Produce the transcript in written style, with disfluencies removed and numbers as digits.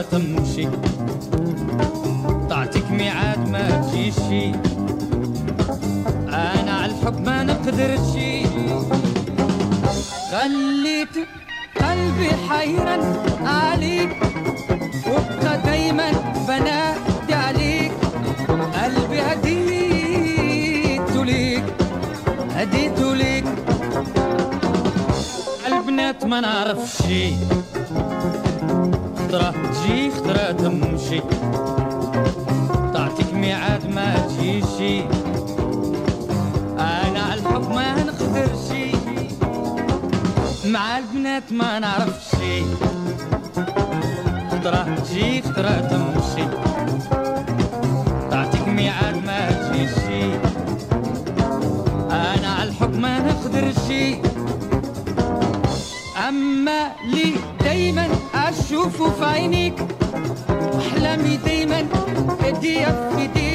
تمشي، تعطيك ميعاد ما تجيشي، انا على الحب ما نقدرش. خليت قلبي حيران عليك، وابقى دايما بنادي عليك، قلبي هديته ليك هديته ليك. البنات ما نعرفش، خطرة تجي خطرة تمشي، تعطيك ميعاد ما تجيشي، انا على الحب ما نقدرش. مع البنات ما نعرفش، خطرة تجي خطرة تمشي، تعطيك ميعاد ما تجيشي، انا على الحب ما نقدرش. اما لي دايما اشوفه في عينيك، احلامي دايما هدية في ايديك،